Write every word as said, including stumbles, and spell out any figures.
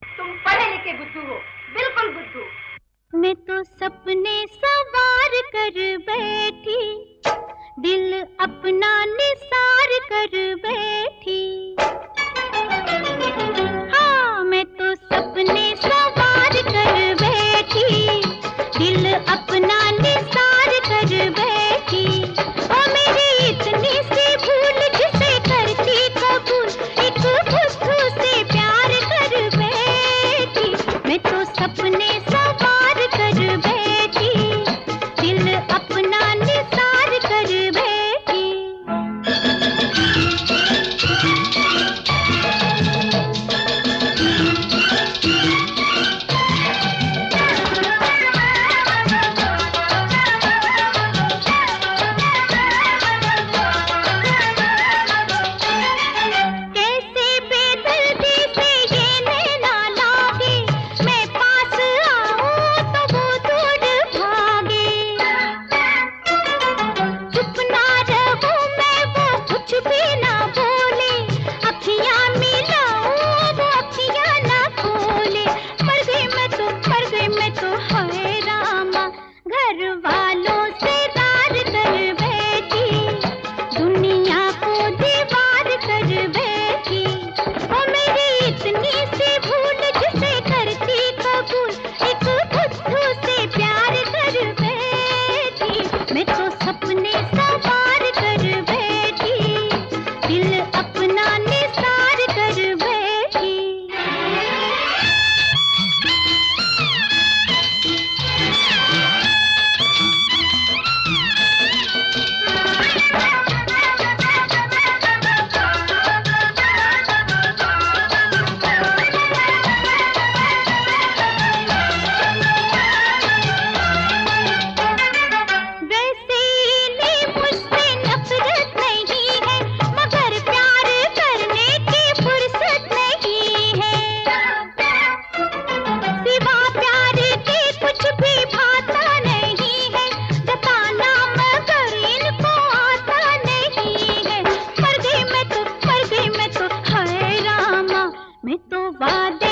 तुम पढ़े लिखे बुद्धू हो, बिल्कुल बुद्धू। मैं तो सपने सवार कर बैठी, दिल अपना निसार कर बैठी। हाँ, मैं तो सपने सवार कर बैठी, दिल अपना निसार कर बैठी। ओ मेरी इतनी सी भूल जिसे करती कबूल, एक बुद्धू से प्यार कर बैठी। मैं तो सपने सवार कर बैठी, दिल अपना निसार कर बैठी। मैं तो वादा